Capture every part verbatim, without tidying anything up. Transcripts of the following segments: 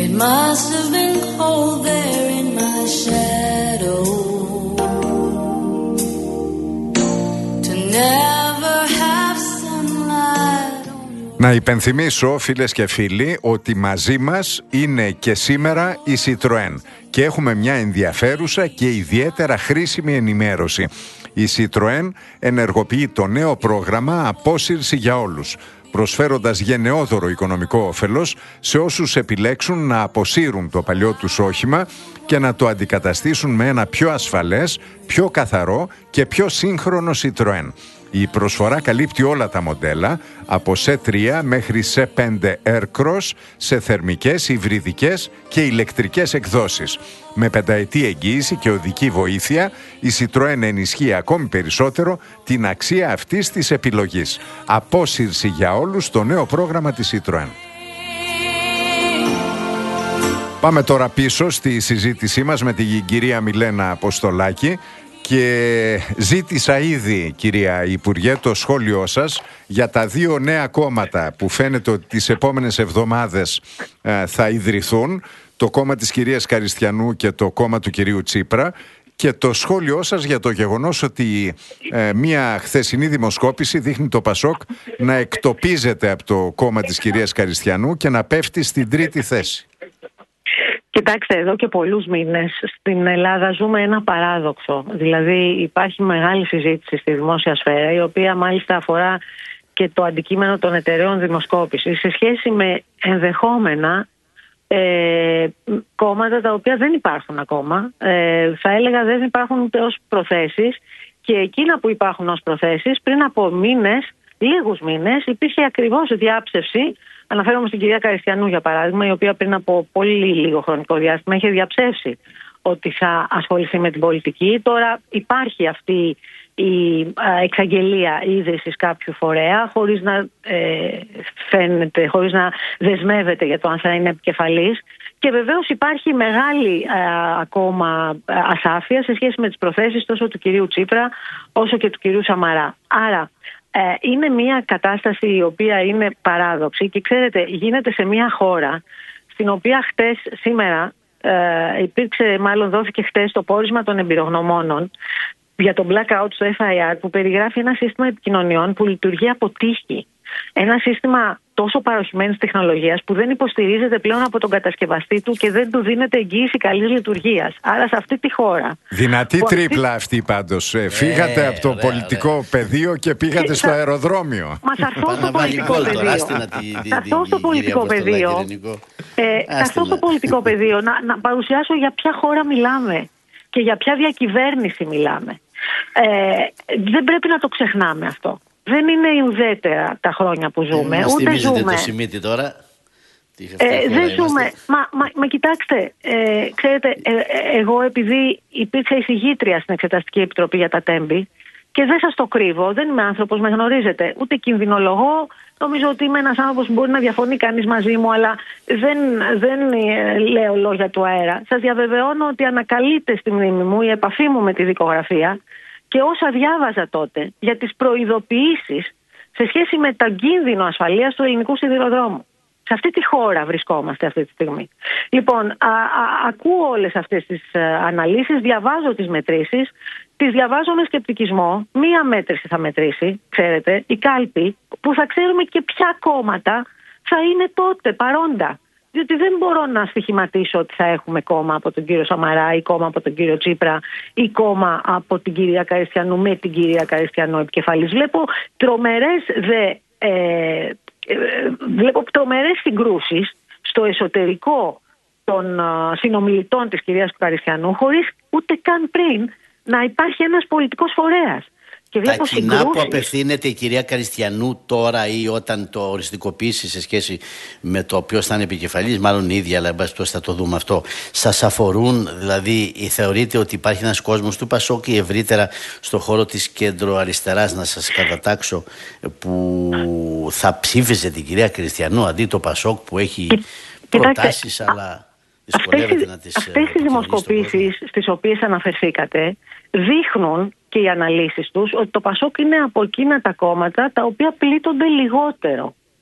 It must have been cold there in my shadow to never have sunlight on. Να υπενθυμίσω, φίλες και φίλοι, ότι μαζί μας είναι και σήμερα η Citroën και έχουμε μια ενδιαφέρουσα και ιδιαίτερα χρήσιμη ενημέρωση. Η Citroën ενεργοποιεί το νέο πρόγραμμα Απόσυρση για όλους, προσφέροντας γενναιόδωρο οικονομικό όφελος σε όσους επιλέξουν να αποσύρουν το παλιό τους όχημα και να το αντικαταστήσουν με ένα πιο ασφαλές, πιο καθαρό και πιο σύγχρονο Citroën. Η προσφορά καλύπτει όλα τα μοντέλα, από σι τρία μέχρι σι πέντε Aircross, σε θερμικές, υβριδικές και ηλεκτρικές εκδόσεις. Με πενταετή εγγύηση και οδική βοήθεια, η Citroën ενισχύει ακόμη περισσότερο την αξία αυτής της επιλογής. Απόσυρση για όλους στο νέο πρόγραμμα της Citroën. Πάμε τώρα πίσω στη συζήτησή μας με την κυρία Μιλένα Αποστολάκη. Και ζήτησα ήδη, κυρία Υπουργέ, το σχόλιο σας για τα δύο νέα κόμματα που φαίνεται ότι τις επόμενες εβδομάδες ε, θα ιδρυθούν, το κόμμα της κυρίας Καριστιανού και το κόμμα του κυρίου Τσίπρα, και το σχόλιο σας για το γεγονός ότι ε, μια χθεσινή δημοσκόπηση δείχνει το Πασόκ να εκτοπίζεται από το κόμμα της κυρίας Καριστιανού και να πέφτει στην τρίτη θέση. Κοιτάξτε, εδώ και πολλούς μήνες στην Ελλάδα ζούμε ένα παράδοξο. Δηλαδή υπάρχει μεγάλη συζήτηση στη δημόσια σφαίρα, η οποία μάλιστα αφορά και το αντικείμενο των εταιρεών δημοσκόπησης σε σχέση με ενδεχόμενα ε, κόμματα τα οποία δεν υπάρχουν ακόμα. Ε, θα έλεγα δεν υπάρχουν ούτε ως προθέσεις, και εκείνα που υπάρχουν ως προθέσεις πριν από μήνες, λίγους μήνες, υπήρχε ακριβώς διάψευση. Αναφέρομαι στην κυρία Καριστιανού, για παράδειγμα, η οποία πριν από πολύ λίγο χρονικό διάστημα είχε διαψεύσει ότι θα ασχοληθεί με την πολιτική. Τώρα υπάρχει αυτή η εξαγγελία ίδρυσης κάποιου φορέα, χωρίς να ε, φαίνεται, χωρίς να δεσμεύεται για το αν θα είναι επικεφαλής. Και βεβαίως υπάρχει μεγάλη ε, ακόμα ασάφεια σε σχέση με τις προθέσεις τόσο του κυρίου Τσίπρα όσο και του κυρίου Σαμαρά. Άρα Ε, είναι μια κατάσταση η οποία είναι παράδοξη, και ξέρετε, γίνεται σε μια χώρα στην οποία χτες, σήμερα ε, υπήρξε, μάλλον δόθηκε χτες το πόρισμα των εμπειρογνωμόνων για το blackout στο εφ άι αρ, που περιγράφει ένα σύστημα επικοινωνιών που λειτουργεί από τύχη. Ένα σύστημα τόσο παροχημένης τεχνολογίας που δεν υποστηρίζεται πλέον από τον κατασκευαστή του και δεν του δίνεται εγγύηση καλής λειτουργίας. Άρα σε αυτή τη χώρα... Δυνατή τρίπλα αυτή πάντως. Ε, φύγατε ε, από το ωραία, πολιτικό ωραία. πεδίο και πήγατε στο αεροδρόμιο. Μα θα έρθω στο πολιτικό πεδίο. Θα έρθω στο πολιτικό πεδίο. Θα έρθω στο πολιτικό πεδίο να, να παρουσιάσω για ποια χώρα μιλάμε και για ποια διακυβέρνηση μιλάμε. Ε, δεν πρέπει να το ξεχνάμε αυτό. Δεν είναι ουδέτερα τα χρόνια που ζούμε. Ε, ούτε ζούμε. το Σιμίτι τώρα. Ε, δεν ζούμε. Μα, μα, μα κοιτάξτε, ε, ξέρετε, ε, ε, εγώ επειδή υπήρξα εισηγήτρια στην Εξεταστική Επιτροπή για τα Τέμπη, και δεν σας το κρύβω, δεν είμαι άνθρωπος, με γνωρίζετε, ούτε κινδυνολογώ. Νομίζω ότι είμαι ένας άνθρωπος που μπορεί να διαφωνεί κανείς μαζί μου, αλλά δεν, δεν ε, λέω λόγια του αέρα. Σας διαβεβαιώνω ότι ανακαλείται στη μνήμη μου η επαφή μου με τη δικογραφία και όσα διάβαζα τότε για τις προειδοποιήσεις σε σχέση με τον κίνδυνο ασφαλείας του ελληνικού σιδηροδρόμου. Σε αυτή τη χώρα βρισκόμαστε αυτή τη στιγμή. Λοιπόν, α, α, ακούω όλες αυτές τις α, αναλύσεις, διαβάζω τις μετρήσεις, τις διαβάζω με σκεπτικισμό. Μία μέτρηση θα μετρήσει, ξέρετε, η κάλπη, που θα ξέρουμε και ποια κόμματα θα είναι τότε παρόντα. Διότι δεν μπορώ να στοιχηματίσω ότι θα έχουμε κόμμα από τον κύριο Σαμαρά ή κόμμα από τον κύριο Τσίπρα ή κόμμα από την κυρία Καριστιανού με την κυρία Καριστιανού επικεφαλής. Βλέπω τρομερές δε... Ε, Βλέπω τρομερές συγκρούσεις στο εσωτερικό των συνομιλητών της κυρίας Καριστιανού, χωρίς ούτε καν πριν να υπάρχει ένας πολιτικός φορέας. Και τα κοινά συγκρούσεις που απευθύνεται η κυρία Καριστιανού τώρα ή όταν το οριστικοποιήσει σε σχέση με το ποιος θα είναι επικεφαλής, μάλλον η ίδια, αλλά πώς θα το δούμε αυτό, σας αφορούν? Δηλαδή θεωρείτε ότι υπάρχει ένας κόσμος του Πασόκ ή ευρύτερα στο χώρο της κέντρο-αριστεράς, να σας κατατάξω, που θα ψήφιζε την κυρία Καριστιανού αντί το Πασόκ που έχει προτάσεις, αλλά δυσκολεύεται να τις... Αυτές οι δημοσκοπήσεις στις οποίες αναφερθήκατε δείχνουν, και οι αναλύσεις τους, ότι το Πασόκ είναι από εκείνα τα κόμματα τα οποία πλήττονται λιγότερο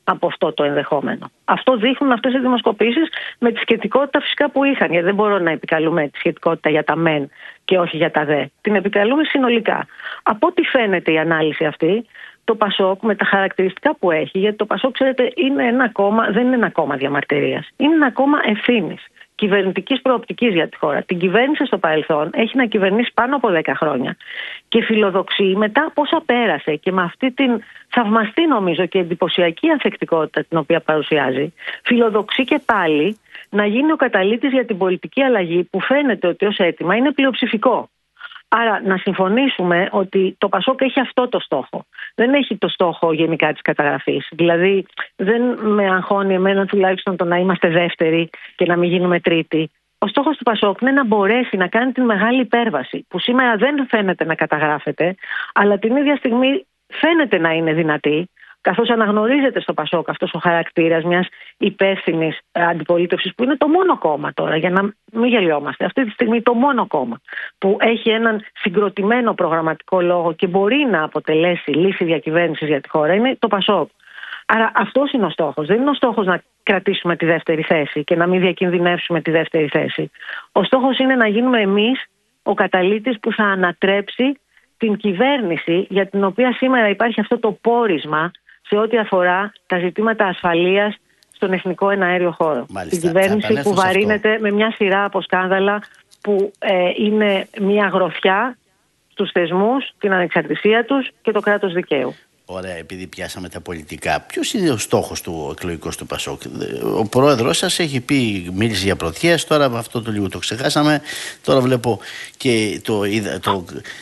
από αυτό το ενδεχόμενο. Αυτό δείχνουν αυτές οι δημοσκοπήσεις με τη σχετικότητα φυσικά που είχαν. Γιατί δεν μπορώ να επικαλούμε τη σχετικότητα για τα μεν και όχι για τα δε. Την επικαλούμε συνολικά. Από ό,τι φαίνεται η ανάλυση αυτή, το Πασόκ με τα χαρακτηριστικά που έχει, γιατί το Πασόκ, ξέρετε, είναι ένα κόμμα, δεν είναι ένα κόμμα διαμαρτυρίας. Είναι ένα κόμμα ευθύνης, κυβερνητικής προοπτικής για τη χώρα. Την κυβέρνησε στο παρελθόν, έχει να κυβερνήσει πάνω από δέκα χρόνια και φιλοδοξεί μετά πόσα πέρασε και με αυτή την θαυμαστή νομίζω και εντυπωσιακή ανθεκτικότητα την οποία παρουσιάζει, φιλοδοξεί και πάλι να γίνει ο καταλύτης για την πολιτική αλλαγή που φαίνεται ότι ως αίτημα είναι πλειοψηφικό. Άρα να συμφωνήσουμε ότι το Πασόκ έχει αυτό το στόχο. Δεν έχει το στόχο γενικά της καταγραφής. Δηλαδή δεν με αγχώνει εμένα τουλάχιστον το να είμαστε δεύτεροι και να μην γίνουμε τρίτοι. Ο στόχος του Πασόκ είναι να μπορέσει να κάνει την μεγάλη υπέρβαση που σήμερα δεν φαίνεται να καταγράφεται, αλλά την ίδια στιγμή φαίνεται να είναι δυνατή, καθώς αναγνωρίζεται στο Πασόκ αυτός ο χαρακτήρας μιας υπεύθυνης αντιπολίτευσης που είναι το μόνο κόμμα τώρα, για να μην γελιόμαστε. Αυτή τη στιγμή το μόνο κόμμα που έχει έναν συγκροτημένο προγραμματικό λόγο και μπορεί να αποτελέσει λύση διακυβέρνησης για τη χώρα είναι το Πασόκ. Άρα αυτός είναι ο στόχος. Δεν είναι ο στόχος να κρατήσουμε τη δεύτερη θέση και να μην διακινδυνεύσουμε τη δεύτερη θέση. Ο στόχος είναι να γίνουμε εμείς ο καταλύτης που θα ανατρέψει την κυβέρνηση για την οποία σήμερα υπάρχει αυτό το πόρισμα σε ό,τι αφορά τα ζητήματα ασφαλείας στον εθνικό εναέριο χώρο. Μάλιστα, την κυβέρνηση που βαρύνεται με μια σειρά από σκάνδαλα που ε, είναι μια γροθιά στους θεσμούς, την ανεξαρτησία τους και το κράτος δικαίου. Ωραία, επειδή πιάσαμε τα πολιτικά, ποιος είναι ο στόχος του εκλογικού του Πασόκ? Ο πρόεδρος σας έχει πει, μίλησε για πρωτιές, τώρα αυτό το λίγο το ξεχάσαμε. Τώρα βλέπω και το, το,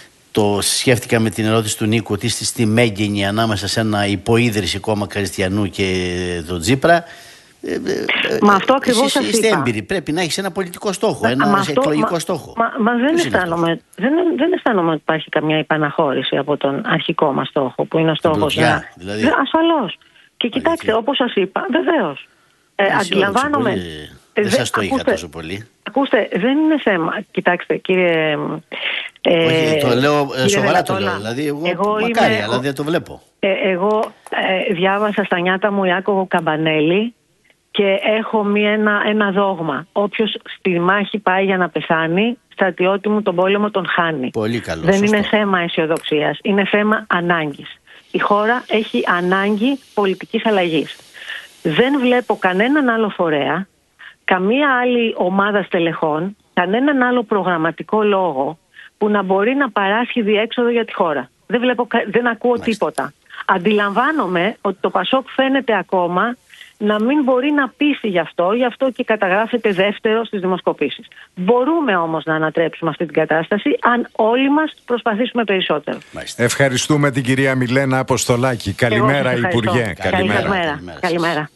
το σκέφτηκα με την ερώτηση του Νίκου ότι είστε στη μέγενη ανάμεσα σε ένα υποίδρυση κόμμα Καριστιανού και τον Τσίπρα. Μα αυτό ακριβώς σας είστε είπα. έμπειροι, πρέπει να έχεις ένα πολιτικό στόχο, ένα μα αυτό, εκλογικό μα, στόχο. Μα, μα δεν, αισθάνομαι, δεν, δεν αισθάνομαι ότι υπάρχει καμιά υπαναχώρηση από τον αρχικό μας στόχο, που είναι ο στόχος να... Δηλαδή. Ασφαλώς. Και κοιτάξτε, όπως σας είπα, βεβαίως. Ε, αντιλαμβάνομαι... Πολύ... Ε, δεν σας το ακούστε, είχα τόσο πολύ. Ακούστε, δεν είναι θέμα. Κοιτάξτε, κύριε... Ε, Όχι, το λέω κύριε σοβαρά, Δελατόλα, το λέω. Δηλαδή, εγώ, εγώ μακάρι, είμαι, αλλά δεν το βλέπω. Ε, εγώ ε, διάβασα στα νιάτα μου Ιάκωβο Καμπανέλη και έχω μία, ένα, ένα δόγμα. Όποιος στη μάχη πάει για να πεθάνει, στρατιώτη μου τον πόλεμο τον χάνει. Πολύ καλό. Δεν σωστό. είναι θέμα αισιοδοξίας, είναι θέμα ανάγκης. Η χώρα έχει ανάγκη πολιτικής αλλαγής. Δεν βλέπω κανέναν άλλο φορέα, καμία άλλη ομάδα στελεχών, κανέναν άλλο προγραμματικό λόγο που να μπορεί να παράσχει διέξοδο για τη χώρα. Δεν, βλέπω, δεν ακούω Μάλιστα. τίποτα. Αντιλαμβάνομαι ότι το Πασόκ φαίνεται ακόμα να μην μπορεί να πείσει γι' αυτό, γι' αυτό και καταγράφεται δεύτερο στις δημοσκοπήσεις. Μπορούμε όμως να ανατρέψουμε αυτή την κατάσταση αν όλοι μας προσπαθήσουμε περισσότερο. Μάλιστα. Ευχαριστούμε την κυρία Μιλένα Αποστολάκη. Καλημέρα, Υπουργέ. Καλημέρα. Καλημέρα. Καλημέρα.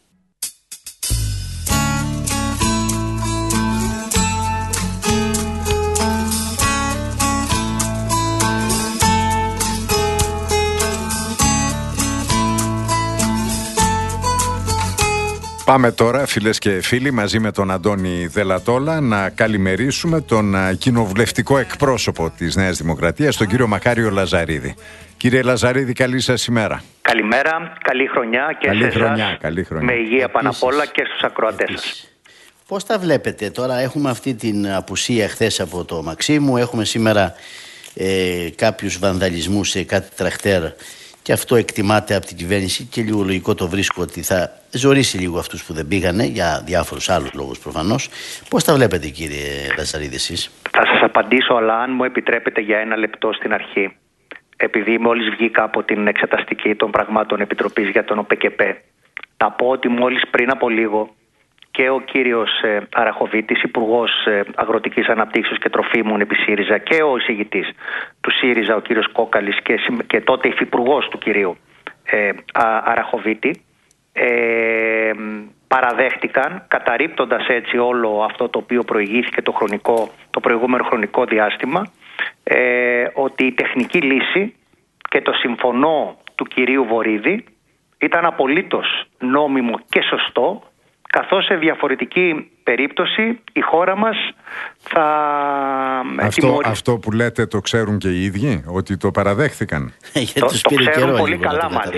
Πάμε τώρα, φίλες και φίλοι, μαζί με τον Αντώνη Δελατόλα να καλημερίσουμε τον κοινοβουλευτικό εκπρόσωπο της Νέας Δημοκρατίας, τον κύριο Μακάριο Λαζαρίδη. Κύριε Λαζαρίδη, καλή σας ημέρα. Καλημέρα, καλή χρονιά και καλή σε χρονιά, εσάς, καλή χρονιά. με υγεία πάνω απ' όλα και στους ακροατές σας. Πώς τα βλέπετε τώρα? Έχουμε αυτή την απουσία χθες από το Μαξίμου, έχουμε σήμερα ε, κάποιους βανδαλισμούς σε κάτι τραχτέρ και αυτό εκτιμάται από την κυβέρνηση και λίγο λογικό το βρίσκω ότι θα ζορίσει λίγο αυτούς που δεν πήγανε για διάφορους άλλους λόγους προφανώς. Πώς τα βλέπετε, κύριε Λαζαρίδη, εσείς? Θα σας απαντήσω, αλλά αν μου επιτρέπετε για ένα λεπτό στην αρχή. Επειδή μόλις βγήκα από την εξεταστική των πραγμάτων Επιτροπής για τον ΟΠΕΚΕΠΕ, να πω ότι μόλις πριν από λίγο και ο κύριος ε, Αραχοβίτης, Υπουργός ε, Αγροτικής Αναπτύξεως και Τροφίμων επί ΣΥΡΙΖΑ, και ο εισηγητής του ΣΥΡΙΖΑ, ο κύριος Κόκαλης, και, και τότε υφυπουργός του κυρίου ε, Α, Αραχοβίτη, ε, παραδέχτηκαν, καταρρίπτοντας έτσι όλο αυτό το οποίο προηγήθηκε το, χρονικό, το προηγούμενο χρονικό διάστημα, ε, ότι η τεχνική λύση και το συμφωνώ του κυρίου Βορίδη ήταν απολύτως νόμιμο και σωστό, καθώς σε διαφορετική περίπτωση η χώρα μας θα αυτό, αυτό που λέτε το ξέρουν και οι ίδιοι, ότι το παραδέχθηκαν? το, το ξέρουν πολύ καλά, μάλιστα.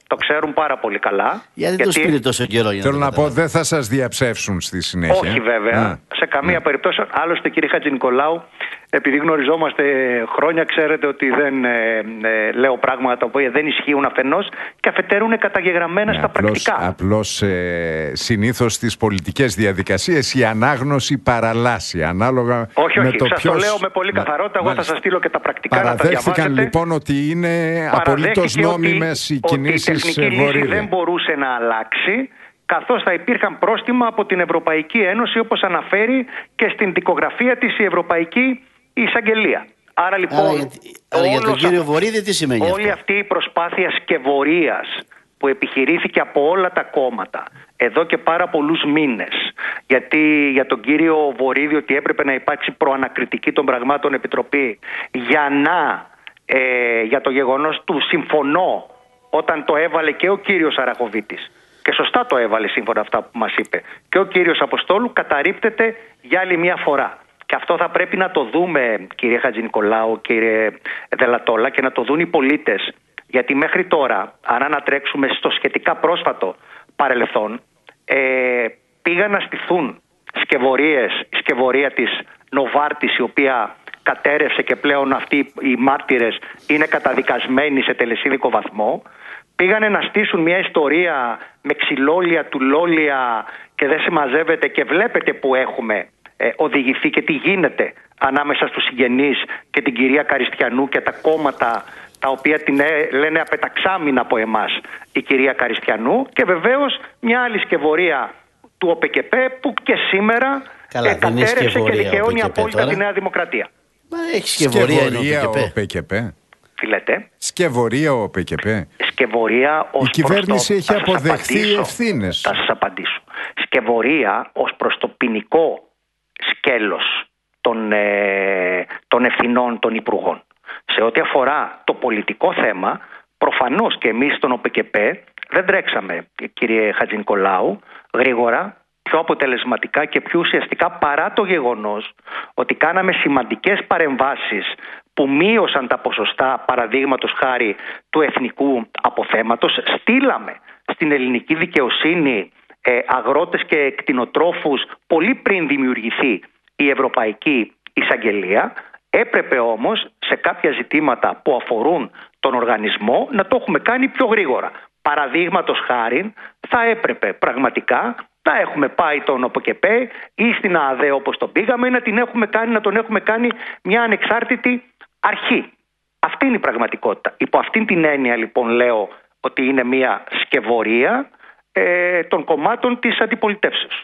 Το ξέρουν πάρα πολύ καλά. Γιατί, γιατί... το σπίτι τόσο καιρό για να Θέλω να πω, δεν θα σας διαψεύσουν στη συνέχεια. Όχι βέβαια, Α, σε καμία ναι. περίπτωση. Άλλωστε, κύριε Χατζηνικολάου, επειδή γνωριζόμαστε χρόνια, ξέρετε ότι δεν ε, ε, λέω πράγματα τα οποία δεν ισχύουν αφενός και αφετέρου είναι καταγεγραμμένα ναι, στα απλώς, πρακτικά. Απλώς ε, συνήθως στις πολιτικές διαδικασίες η ανάγνωση παραλλάσσει ανάλογα όχι, με όχι, το σας ποιος... το λέω με πολύ καθαρότητα. Εγώ θα σας στείλω και τα πρακτικά να τα διαβάσετε. Παραδέχθηκαν λοιπόν ότι είναι απολύτως νόμιμες οι κινήσεις Βορύδη. Ότι η τεχνική λύση δεν μπορούσε να αλλάξει, καθώς θα υπήρχαν πρόστιμα από την Ευρωπαϊκή Ένωση, όπως αναφέρει και στην δικογραφία της η Ευρωπαϊκή Εισαγγελία. Άρα λοιπόν, άρα, για, άρα για τον κύριο Βορύδη τι σημαίνει όλη αυτό? αυτή η προσπάθεια σκευωρίας που επιχειρήθηκε από όλα τα κόμματα εδώ και πάρα πολλούς μήνες, γιατί για τον κύριο Βορύδη ότι έπρεπε να υπάρξει προανακριτική των πραγμάτων επιτροπή για να, ε, για το γεγονός του συμφωνώ όταν το έβαλε και ο κύριος Αραχοβίτης. Και σωστά το έβαλε σύμφωνα αυτά που μας είπε. Και ο κύριος Αποστόλου καταρρίπτεται για άλλη μια φορά. Και αυτό θα πρέπει να το δούμε, κύριε Χατζηνικολάου, κύριε Δελατόλα, και να το δουν οι πολίτες. Γιατί μέχρι τώρα, αν ανατρέξουμε στο σχετικά πρόσφατο παρελθόν, ε, πήγαν να στηθούν σκευωρίες, η σκευωρία της Νοβάρτης, η οποία κατέρευσε και πλέον αυτοί οι μάρτυρες είναι καταδικασμένοι σε τελεσίδικο βαθμό. Πήγανε να στήσουν μια ιστορία με ξυλόλια, τουλόλια και δεν συμμαζεύεται και βλέπετε που έχουμε ε, οδηγηθεί και τι γίνεται ανάμεσα στους συγγενείς και την κυρία Καριστιανού και τα κόμματα τα οποία την ε, λένε απεταξάμινα από εμάς η κυρία Καριστιανού, και βεβαίως μια άλλη σκευωρία του ΟΠΚΠ που και σήμερα Καλά, ε, κατέρευσε και δικαιώνει απόλυτα τη Νέα Δημοκρατία. Μα έχει σκευωρία, σκευωρία ο ΟΠΚΠ. Τι λέτε? Σκευωρία ο ΟΠΚΠ. Σκευωρία ως η κυβέρνηση προς το... έχει αποδεχθεί ευθύνες. Θα σας απαντήσω. Σκευωρία ως προς το ποινικό σκέλος των, ε, των ευθυνών των υπουργών. Σε ό,τι αφορά το πολιτικό θέμα, προφανώς και εμείς στον ΟΠΚΠ δεν τρέξαμε, κύριε Χατζηνικολάου, γρήγορα, πιο αποτελεσματικά και πιο ουσιαστικά, παρά το γεγονός ότι κάναμε σημαντικές παρεμβάσεις που μείωσαν τα ποσοστά, παραδείγματος χάρη, του εθνικού αποθέματος. Στείλαμε στην ελληνική δικαιοσύνη ε, αγρότες και κτηνοτρόφους πολύ πριν δημιουργηθεί η Ευρωπαϊκή Εισαγγελία. Έπρεπε όμως σε κάποια ζητήματα που αφορούν τον οργανισμό να το έχουμε κάνει πιο γρήγορα. Παραδείγματος χάρη, θα έπρεπε πραγματικά να έχουμε πάει τον ΟΠΚΠ ή στην ΑΔΕ όπως τον πήγαμε, ή να, την έχουμε κάνει, να τον έχουμε κάνει μια ανεξάρτητη αρχή. Αυτή είναι η πραγματικότητα. Υπό αυτήν την έννοια λοιπόν λέω ότι είναι μια σκευωρία ε, των κομμάτων της αντιπολιτεύσεως.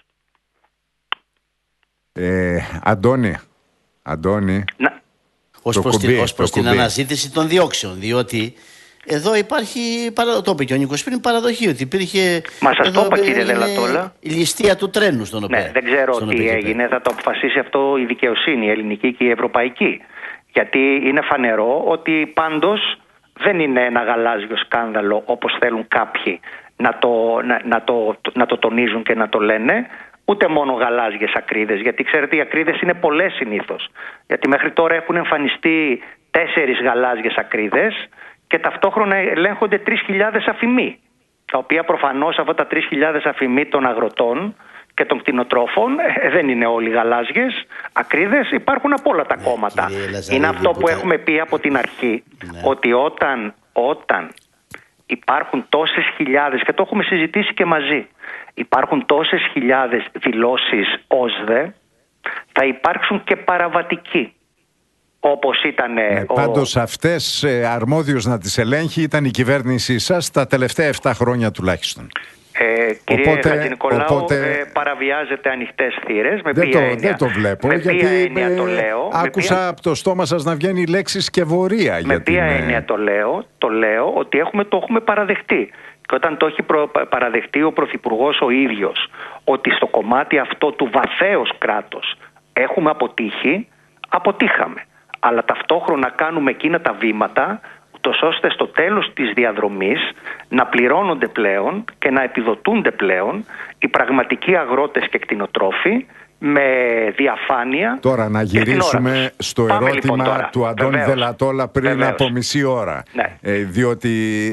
Ε, Αντώνη, Αντώνη. Να. Ως προς, κουμπί, την, ως προς την αναζήτηση των διώξεων, διότι εδώ υπάρχει, το είπε και ο Νίκος πριν, παραδοχή ότι υπήρχε. Μα σας το είπα, κύριε Δελατόλα. Η ληστεία του τρένου στον οποίο. Ναι, δεν ξέρω τι έγινε, θα το αποφασίσει αυτό η δικαιοσύνη, η ελληνική και η ευρωπαϊκή. Γιατί είναι φανερό ότι πάντως δεν είναι ένα γαλάζιο σκάνδαλο όπως θέλουν κάποιοι να το, να, να το, να το τονίζουν και να το λένε. Ούτε μόνο γαλάζιες ακρίδες, γιατί ξέρετε οι ακρίδες είναι πολλές συνήθως. Γιατί μέχρι τώρα έχουν εμφανιστεί τέσσερις γαλάζιες ακρίδες και ταυτόχρονα ελέγχονται τρεις χιλιάδες αφημοί. Τα οποία προφανώς αυτά τα τρεις χιλιάδες αφημοί των αγροτών και των κτηνοτρόφων ε, δεν είναι όλοι γαλάζιες ακρίδες, υπάρχουν από όλα τα ναι, κόμματα. Είναι αυτό που έχουμε πει από την αρχή, ναι. ότι όταν, όταν υπάρχουν τόσες χιλιάδες, και το έχουμε συζητήσει και μαζί, υπάρχουν τόσες χιλιάδες δηλώσεις ΟΣΔΕ, θα υπάρξουν και παραβατικοί. Όπως ήταν. Ναι, ο... Πάντως αυτές ε, αρμόδιος να τις ελέγχει ήταν η κυβέρνησή σας τα τελευταία επτά χρόνια τουλάχιστον. Ε, κύριε Χατζηνικολάου, οπότε... ε, παραβιάζετε ανοιχτές θύρες. Με δεν, ποια το, έννοια, δεν το βλέπω, με γιατί ποια έννοια ε, το λέω. Άκουσα ποια... από το στόμα σας να βγαίνει η λέξη σκευωρία. Με ποια την... έννοια το λέω? Το λέω ότι έχουμε, το έχουμε παραδεχτεί. Και όταν το έχει προ, παραδεχτεί ο Πρωθυπουργός ο ίδιος, ότι στο κομμάτι αυτό του βαθέως κράτος έχουμε αποτύχει, αποτύχαμε. Αλλά ταυτόχρονα κάνουμε εκείνα τα βήματα ούτως ώστε στο τέλος της διαδρομής να πληρώνονται πλέον και να επιδοτούνται πλέον οι πραγματικοί αγρότες και κτηνοτρόφοι με διαφάνεια. Τώρα να γυρίσουμε στο Πάμε ερώτημα λοιπόν τώρα. του Αντώνη Βεβαίως. Δελατόλα πριν Βεβαίως. από μισή ώρα. Ναι. Ε, διότι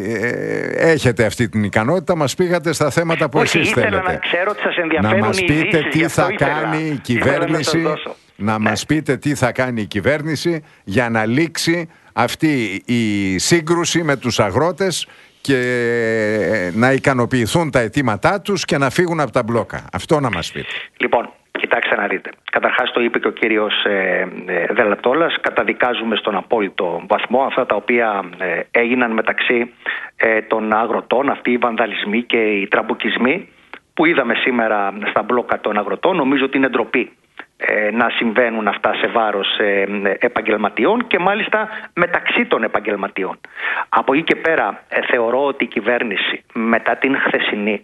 ε, έχετε αυτή την ικανότητα, μας πήγατε στα θέματα που Όχι, εσείς ήθελα θέλετε. να ξέρω ότι σας ενδιαφέρουν να μας οι πείτε ειδήσεις, τι γι' αυτό θα ήθελα. κάνει η Ήθελα κυβέρνηση, να σας δώσω. να Ναι. μας πείτε τι θα κάνει η κυβέρνηση για να λήξει αυτή η σύγκρουση με τους αγρότες και να ικανοποιηθούν τα αιτήματά τους και να φύγουν από τα μπλόκα. Αυτό να μας πείτε. Λοιπόν, κοιτάξτε να δείτε. Καταρχάς το είπε και ο κύριος ε, ε, Δελατόλας, καταδικάζουμε στον απόλυτο βαθμό αυτά τα οποία ε, έγιναν μεταξύ ε, των αγροτών, αυτοί οι βανδαλισμοί και οι τραμπουκισμοί που είδαμε σήμερα στα μπλόκα των αγροτών. Νομίζω ότι είναι ντροπή ε, να συμβαίνουν αυτά σε βάρος ε, επαγγελματιών και μάλιστα μεταξύ των επαγγελματιών. Από εκεί και πέρα ε, θεωρώ ότι η κυβέρνηση μετά την χθεσινή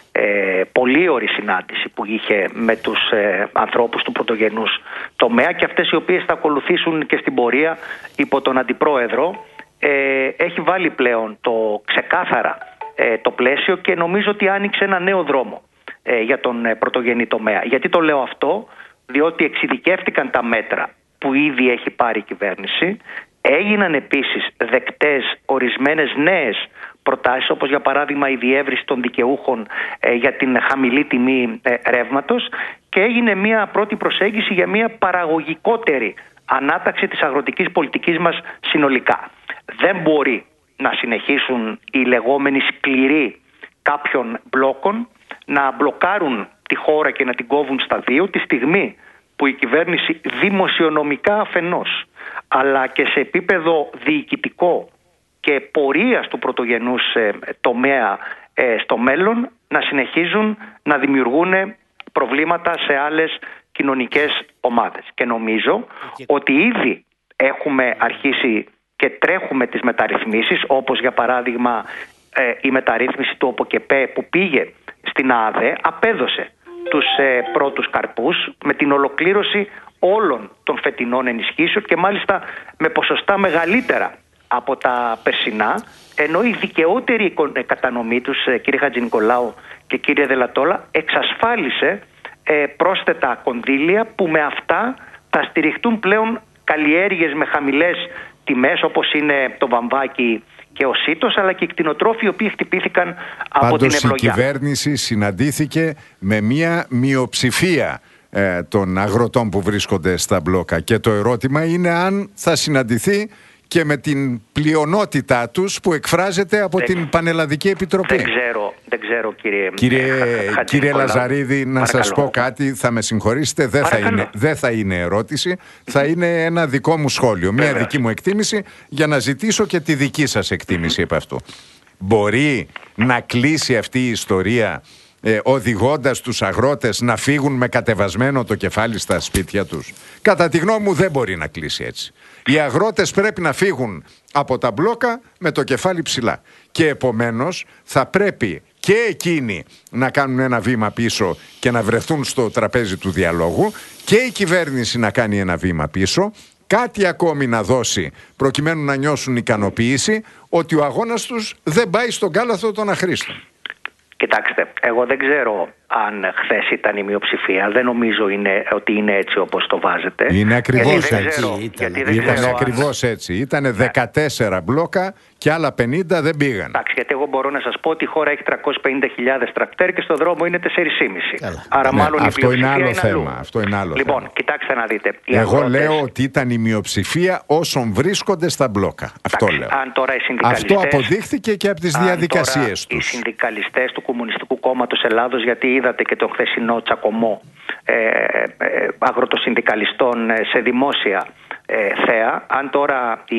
Ε, πολύ ωρη συνάντηση που είχε με τους ε, ανθρώπους του πρωτογενούς τομέα και αυτές οι οποίες θα ακολουθήσουν και στην πορεία υπό τον Αντιπρόεδρο, ε, έχει βάλει πλέον το ξεκάθαρα ε, το πλαίσιο και νομίζω ότι άνοιξε ένα νέο δρόμο ε, για τον ε, πρωτογενή τομέα. Γιατί το λέω αυτό? Διότι εξειδικεύτηκαν τα μέτρα που ήδη έχει πάρει η κυβέρνηση, έγιναν επίσης δεκτές ορισμένες νέες προτάσεις, όπως για παράδειγμα η διεύρυνση των δικαιούχων ε, για την χαμηλή τιμή ε, ρεύματος, και έγινε μια πρώτη προσέγγιση για μια παραγωγικότερη ανάταξη της αγροτικής πολιτικής μας συνολικά. Δεν μπορεί να συνεχίσουν οι λεγόμενοι σκληροί κάποιων μπλόκων να μπλοκάρουν τη χώρα και να την κόβουν στα δύο, τη στιγμή που η κυβέρνηση δημοσιονομικά αφενός, αλλά και σε επίπεδο διοικητικό και πορείας του πρωτογενούς ε, τομέα ε, στο μέλλον να συνεχίζουν να δημιουργούν προβλήματα σε άλλες κοινωνικές ομάδες. Και νομίζω okay. ότι ήδη έχουμε αρχίσει και τρέχουμε τις μεταρρυθμίσεις, όπως για παράδειγμα ε, η μεταρρύθμιση του ΟΠΟΚΕΠΕ που πήγε στην ΑΔΕ, απέδωσε τους ε, πρώτους καρπούς με την ολοκλήρωση όλων των φετινών ενισχύσεων και μάλιστα με ποσοστά μεγαλύτερα από τα περσινά, ενώ η δικαιότερη κατανομή τους, κύριε Χατζηνικολάου και κύριε Δελατόλα, εξασφάλισε ε, πρόσθετα κονδύλια που με αυτά θα στηριχτούν πλέον καλλιέργειες με χαμηλές τιμές, όπως είναι το βαμβάκι και ο σίτος, αλλά και οι κτηνοτρόφοι οι οποίοι χτυπήθηκαν από Πάντως την ευλογιά. Η κυβέρνηση συναντήθηκε με μια μειοψηφία ε, των αγροτών που βρίσκονται στα μπλόκα και το ερώτημα είναι αν θα συναντηθεί και με την πλειονότητά τους που εκφράζεται από δεν, την Πανελλαδική Επιτροπή. Δεν ξέρω, δεν ξέρω κύριε Κύριε, Χα, κύριε Λαζαρίδη, να παρακαλώ. σας πω κάτι, θα με συγχωρήσετε, δεν θα, είναι, δεν θα είναι ερώτηση, θα είναι ένα δικό μου σχόλιο, μια Βέβαια. δική μου εκτίμηση για να ζητήσω και τη δική σας εκτίμηση επ' αυτού. Μπορεί να κλείσει αυτή η ιστορία ε, οδηγώντας τους αγρότες να φύγουν με κατεβασμένο το κεφάλι στα σπίτια τους? Κατά τη γνώμη μου δεν μπορεί να κλείσει έτσι. Οι αγρότες πρέπει να φύγουν από τα μπλόκα με το κεφάλι ψηλά. Και επομένως θα πρέπει και εκείνοι να κάνουν ένα βήμα πίσω και να βρεθούν στο τραπέζι του διαλόγου και η κυβέρνηση να κάνει ένα βήμα πίσω, κάτι ακόμη να δώσει προκειμένου να νιώσουν ικανοποίηση ότι ο αγώνας τους δεν πάει στον κάλαθο των αχρήστων. Κοιτάξτε, εγώ δεν ξέρω αν χθες ήταν η μειοψηφία. Δεν νομίζω είναι, ότι είναι έτσι όπως το βάζετε. Είναι ακριβώς γιατί έτσι. Ξέρω, ήταν γιατί ήταν ξέρω ακριβώς αν... έτσι. Ήταν δεκατέσσερα μπλόκα και άλλα πενήντα δεν πήγαν. Εντάξει, γιατί εγώ μπορώ να σας πω ότι η χώρα έχει τριακόσιες πενήντα χιλιάδες τρακτέρ και στο δρόμο είναι τέσσερα κόμμα πέντε. Άρα ναι, μάλλον αυτό η είναι άλλο είναι θέμα. Αυτό είναι άλλο λοιπόν, θέμα. κοιτάξτε να δείτε. Εγώ αγρότες... λέω ότι ήταν η μειοψηφία όσων βρίσκονται στα μπλόκα. Αυτό Εντάξει, λέω. αν τώρα οι συνδικαλιστές... Αυτό αποδείχθηκε και από τις διαδικασίες τους. Οι συνδικαλιστές του Κομμουνιστικού Κόμματος Ελλάδος, γιατί είδατε και τον χθεσινό τσακωμό ε, ε, αγροτοσυνδικαλιστών σε δημόσια ε, θέα, αν τώρα οι,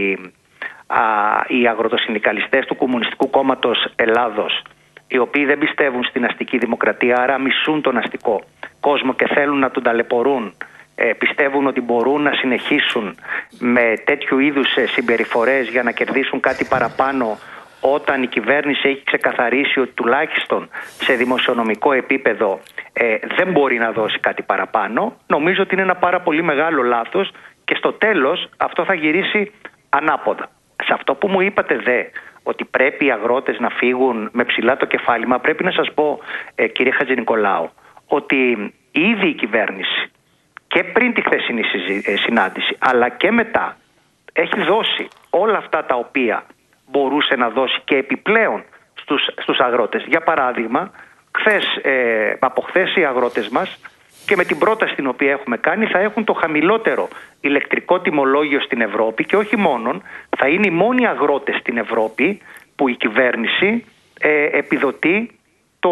α, οι αγροτοσυνδικαλιστές του Κομμουνιστικού Κόμματος Ελλάδος, οι οποίοι δεν πιστεύουν στην αστική δημοκρατία, άρα μισούν τον αστικό κόσμο και θέλουν να τον ταλαιπωρούν, ε, πιστεύουν ότι μπορούν να συνεχίσουν με τέτοιου είδους συμπεριφορές για να κερδίσουν κάτι παραπάνω, όταν η κυβέρνηση έχει ξεκαθαρίσει ότι τουλάχιστον σε δημοσιονομικό επίπεδο ε, δεν μπορεί να δώσει κάτι παραπάνω, νομίζω ότι είναι ένα πάρα πολύ μεγάλο λάθος και στο τέλος αυτό θα γυρίσει ανάποδα. Σε Σε αυτό που μου είπατε δε, ότι πρέπει οι αγρότες να φύγουν με ψηλά το κεφάλι, πρέπει να σας πω, ε, κύριε Χατζηνικολάου, ότι ήδη η κυβέρνηση και πριν τη χθεσινή συνάντηση, αλλά και μετά, έχει δώσει όλα αυτά τα οποία μπορούσε να δώσει και επιπλέον στους, στους αγρότες. Για παράδειγμα, χθες, ε, από χθες οι αγρότες μας, και με την πρόταση την οποία έχουμε κάνει, θα έχουν το χαμηλότερο ηλεκτρικό τιμολόγιο στην Ευρώπη, και όχι μόνον, θα είναι οι μόνοι αγρότες στην Ευρώπη που η κυβέρνηση ε, επιδοτεί το,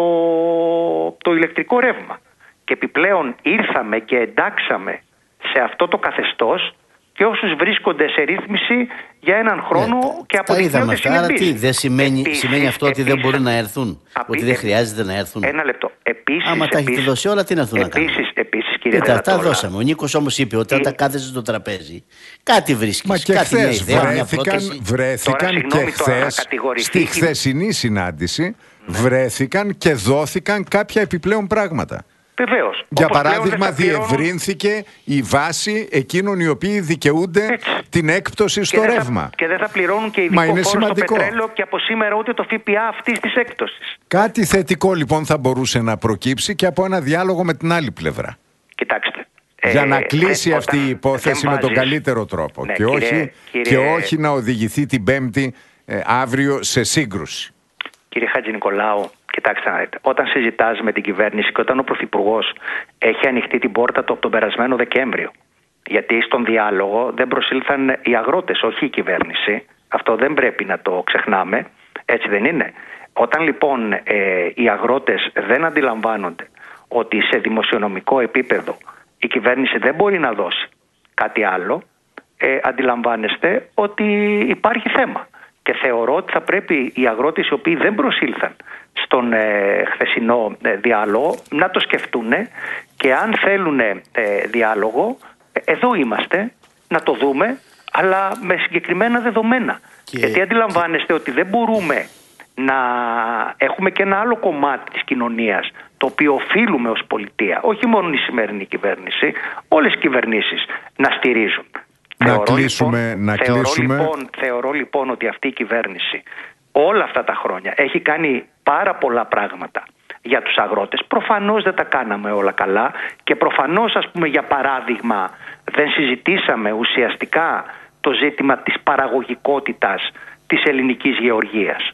το ηλεκτρικό ρεύμα. Και επιπλέον ήρθαμε και εντάξαμε σε αυτό το καθεστώς και όσους βρίσκονται σε ρύθμιση για έναν χρόνο, yeah, και αποδεικνύονται συνεπείς. Άρα τι, δεν σημαίνει, επίσης, σημαίνει αυτό επίσης, ότι δεν μπορούν να έρθουν, απ, ότι δεν χρειάζεται να έρθουν. Ένα λεπτό. Επίσης, άμα τα έχετε δώσει όλα, τι να έρθουν επίσης, να κάνουν. Επίσης, κύριε τα, τα δώσαμε. Ο Νίκος όμως είπε ότι όταν κάθεσαι στο τραπέζι, κάτι βρίσκεις. Μα και κάτι χθες βρέθηκαν, βρέθηκαν τώρα, και χθες στη χθεσινή συνάντηση βρέθηκαν και δόθηκαν κάποια επιπλέον πράγματα. Βεβαίως. Για παράδειγμα, διευρύνθηκε η βάση εκείνων οι οποίοι δικαιούνται έτσι την έκπτωση στο και ρεύμα. Θα, και δεν θα πληρώνουν και ειδικό φόρο στο πετρέλαιο και από σήμερα ούτε το ΦΠΑ αυτής της έκπτωσης. Κάτι θετικό λοιπόν θα μπορούσε να προκύψει και από ένα διάλογο με την άλλη πλευρά. Κοιτάξτε. Για ε, να κλείσει ε, αυτή η υπόθεση με τον καλύτερο τρόπο. Ναι, και, κύριε, όχι, κύριε... και όχι να οδηγηθεί την Πέμπτη ε, αύριο σε σύγκρουση. Κύριε Χατζηνικολάου, κοιτάξτε να δείτε. Όταν συζητάς με την κυβέρνηση και όταν ο Πρωθυπουργός έχει ανοιχτεί την πόρτα του από τον περασμένο Δεκέμβριο, γιατί στον διάλογο δεν προσήλθαν οι αγρότες, όχι η κυβέρνηση, αυτό δεν πρέπει να το ξεχνάμε, έτσι δεν είναι? Όταν λοιπόν ε, οι αγρότες δεν αντιλαμβάνονται ότι σε δημοσιονομικό επίπεδο η κυβέρνηση δεν μπορεί να δώσει κάτι άλλο, ε, αντιλαμβάνεστε ότι υπάρχει θέμα. Και θεωρώ ότι θα πρέπει οι αγρότες οι οποίοι δεν προσήλθαν στον ε, χθεσινό ε, διάλογο να το σκεφτούν και αν θέλουν ε, διάλογο, ε, εδώ είμαστε να το δούμε, αλλά με συγκεκριμένα δεδομένα. Και... Γιατί αντιλαμβάνεστε ότι δεν μπορούμε να έχουμε και ένα άλλο κομμάτι της κοινωνίας το οποίο οφείλουμε ως πολιτεία, όχι μόνο η σημερινή κυβέρνηση, όλες οι κυβερνήσεις να στηρίζουν. Να θεωρώ, κλείσουμε, λοιπόν, να θεωρώ, κλείσουμε. Λοιπόν, θεωρώ λοιπόν ότι αυτή η κυβέρνηση όλα αυτά τα χρόνια έχει κάνει πάρα πολλά πράγματα για τους αγρότες. Προφανώς δεν τα κάναμε όλα καλά και προφανώς, ας πούμε, για παράδειγμα, δεν συζητήσαμε ουσιαστικά το ζήτημα της παραγωγικότητας της ελληνικής γεωργίας.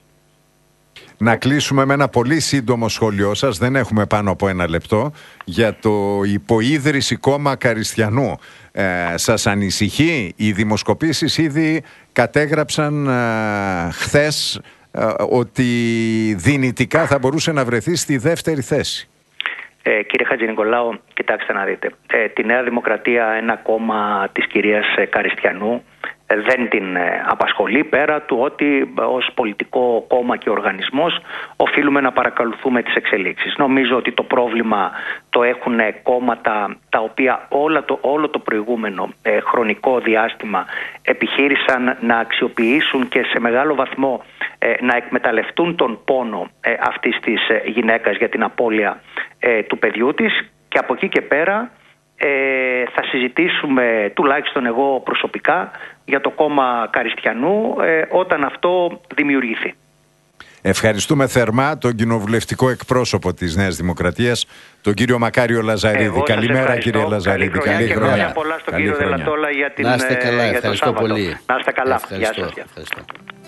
Να κλείσουμε με ένα πολύ σύντομο σχόλιο σας, δεν έχουμε πάνω από ένα λεπτό, για το υποίδρυση κόμμα Καριστιανού. Ε, σας ανησυχεί? Οι δημοσκοπήσεις ήδη κατέγραψαν ε, χθες ε, ότι δυνητικά θα μπορούσε να βρεθεί στη δεύτερη θέση. Ε, κύριε Χατζηνικολάου, κοιτάξτε να δείτε. Ε, τη Νέα Δημοκρατία, ένα κόμμα της κυρίας Καριστιανού, δεν την απασχολεί, πέρα του ότι ως πολιτικό κόμμα και οργανισμός οφείλουμε να παρακολουθούμε τις εξελίξεις. Νομίζω ότι το πρόβλημα το έχουν κόμματα τα οποία όλα το, όλο το προηγούμενο ε, χρονικό διάστημα επιχείρησαν να αξιοποιήσουν και σε μεγάλο βαθμό ε, να εκμεταλλευτούν τον πόνο ε, αυτής της ε, γυναίκας για την απώλεια ε, του παιδιού της, και από εκεί και πέρα Ε, θα συζητήσουμε, τουλάχιστον εγώ προσωπικά, για το κόμμα Καριστιανού ε, όταν αυτό δημιουργηθεί. Ευχαριστούμε θερμά τον κοινοβουλευτικό εκπρόσωπο της Νέας Δημοκρατίας, τον κύριο Μακάριο Λαζαρίδη. Εγώ Καλημέρα, κύριε Λαζαρίδη. Καλή χρονιά, καλή χρονιά. Και πολλά στον κύριο Δελατόλα για, την, να είστε καλά, για ευχαριστώ το Σάββατο. πολύ. Να είστε καλά. Ευχαριστώ. Γεια σας. Ευχαριστώ.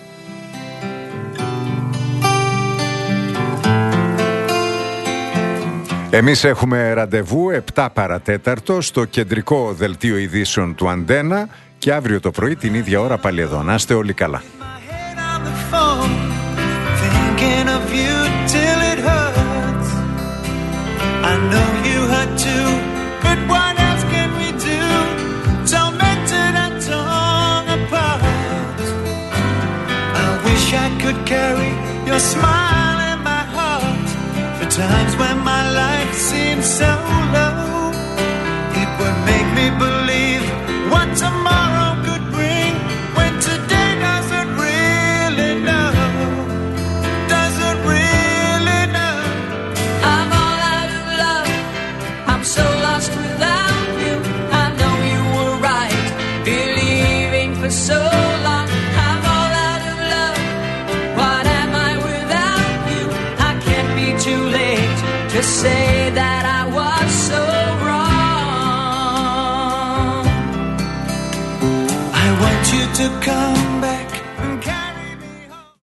Εμείς έχουμε ραντεβού επτά παρατέταρτο στο κεντρικό δελτίο ειδήσεων του Αντένα και αύριο το πρωί την ίδια ώρα πάλι εδώ. Να είστε όλοι καλά. Times when my life seems so low, it would make me believe what tomorrow could bring, when today doesn't really know, doesn't really know. I'm all out of love, I'm so lost without you. I know you were right, believing for so long. I'm all to come.